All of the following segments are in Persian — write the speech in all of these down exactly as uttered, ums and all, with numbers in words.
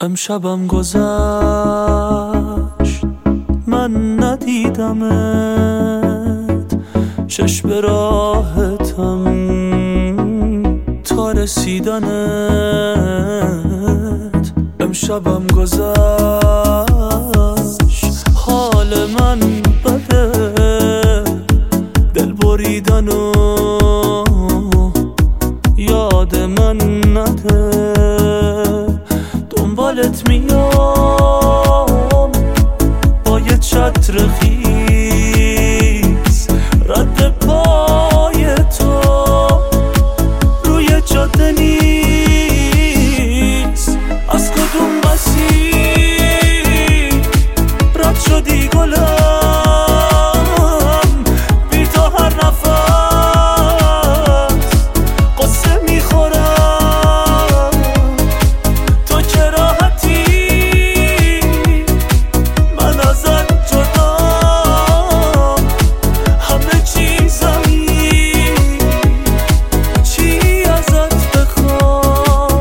امشبم گذشت من ندیدمت، چشم به راحتم تا رسیدنت. امشبم گذشت حال من بده، دل بریدن و یاد من نده. دنبالت میام با یه چتر خیس، رد پای تو روی جاده نیست. از کدوم مسیر رد شدی گلم، بی تو هر نفس قصه میخورم. تو که راحتی من ازت جدا، همه چیزمی چی ازت بخوام.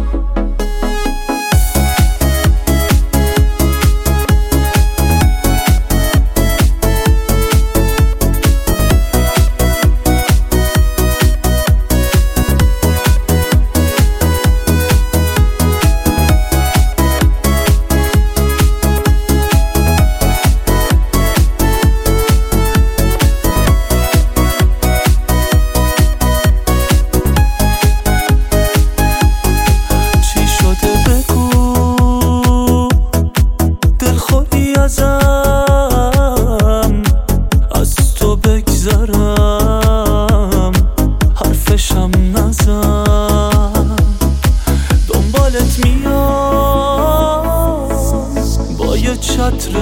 از تو بگذرم حرفشم نزن. دنبالت میام با یه چتر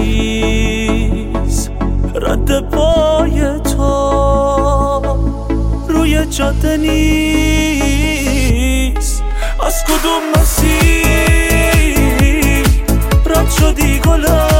خیز، رد پای تو روی جاده نیست. از کدوم مسیر رد شدی گلم،